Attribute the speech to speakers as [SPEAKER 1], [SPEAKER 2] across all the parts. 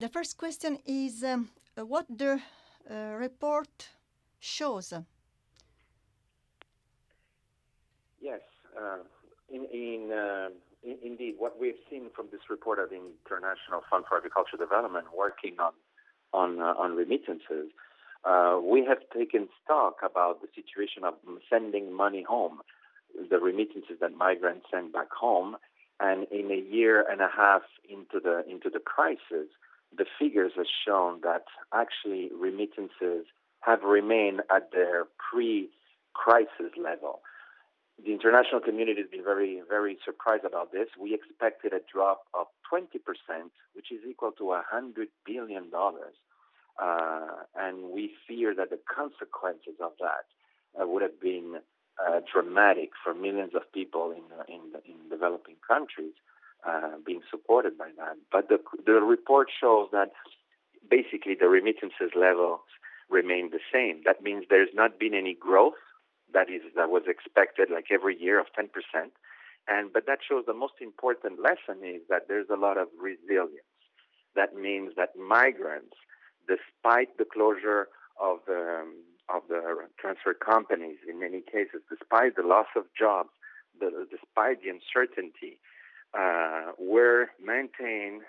[SPEAKER 1] The first question is what the report shows.
[SPEAKER 2] Yes, indeed, what we've seen from this report of the International Fund for Agricultural Development working on remittances, we have taken stock about the situation of sending money home, the remittances that migrants send back home, and in a year and a half into the crisis, the figures have shown that actually remittances have remained at their pre-crisis level. The international community has been very, very surprised about this. We expected a drop of 20%, which is equal to $100 billion. And we fear that the consequences of that would have been dramatic for millions of people in developing countries being supported by that. But the report shows that basically the remittances levels remain the same. That means there's not been any growth that was expected like every year of 10%. But that shows the most important lesson is that there's a lot of resilience. That means that migrants, despite the closure of the transfer companies in many cases, despite the loss of jobs, despite the uncertainty, we're maintaining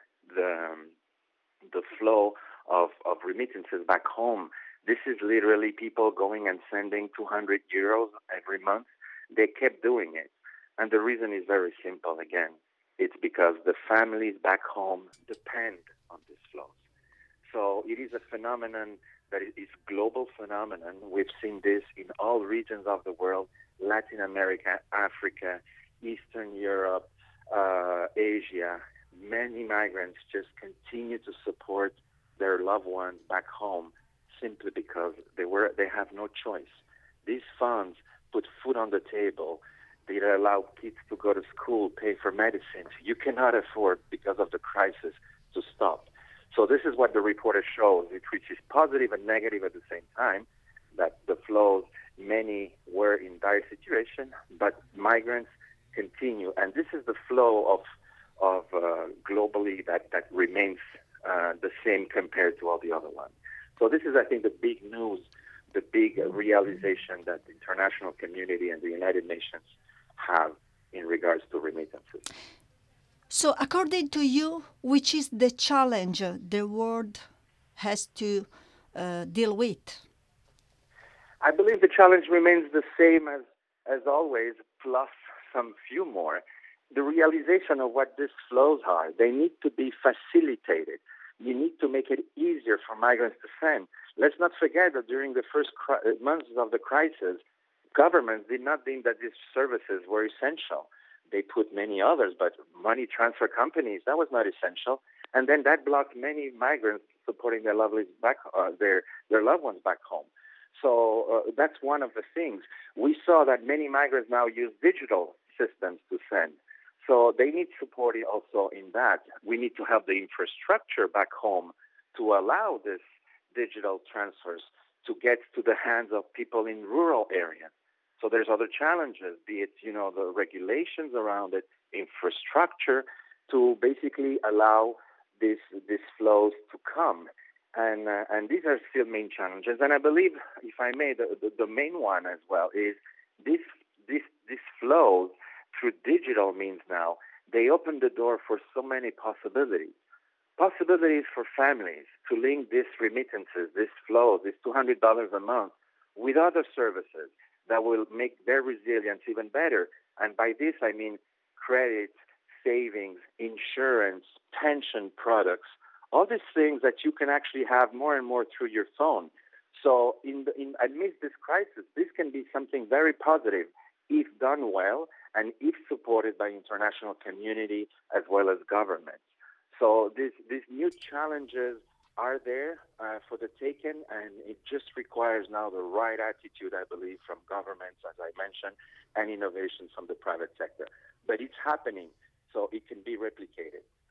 [SPEAKER 2] the flow of remittances back home. This is literally people going and sending 200 euros every month. They kept doing it. And the reason is very simple again. It's because the families back home depend on these flows. So it is a phenomenon that is a global phenomenon. We've seen this in all regions of the world, Latin America, Africa, Eastern Europe, Asia. Many migrants just continue to support their loved ones back home simply because they have no choice. These funds put food on the table. They allow kids to go to school, pay for medicines. You cannot afford, because of the crisis, to stop. So this is what the report shows, which is positive and negative at the same time, that the flows, many were in dire situation, but migrants continue. And this is the flow of globally that remains the same compared to all the other ones. So this is, I think, the big news, the big realization that the international community and the United Nations have in regards to remittances.
[SPEAKER 1] So according to you, which is the challenge the world has to deal with?
[SPEAKER 2] I believe the challenge remains the same as always, plus some few more. The realization of what these flows are, they need to be facilitated. You need to make it easier for migrants to send. Let's not forget that during the first months of the crisis, governments did not think that these services were essential. They put many others, but money transfer companies, that was not essential. And then that blocked many migrants supporting their loved ones back home. So that's one of the things. We saw that many migrants now use digital systems to send. So they need support also in that. We need to have the infrastructure back home to allow this digital transfers to get to the hands of people in rural areas. So there's other challenges, be it, the regulations around it, infrastructure, to basically allow these flows to come. And these are still main challenges. And I believe, if I may, the main one as well is this flows through digital means now, they open the door for so many possibilities. Possibilities for families to link these remittances, this flow, this $200 a month with other services that will make their resilience even better. And by this, I mean credit, savings, insurance, pension products, all these things that you can actually have more and more through your phone. So amidst this crisis, this can be something very positive if done well and if supported by international community as well as governments. So these new challenges are there for the taking, and it just requires now the right attitude, I believe, from governments, as I mentioned, and innovations from the private sector. But it's happening, so it can be replicated.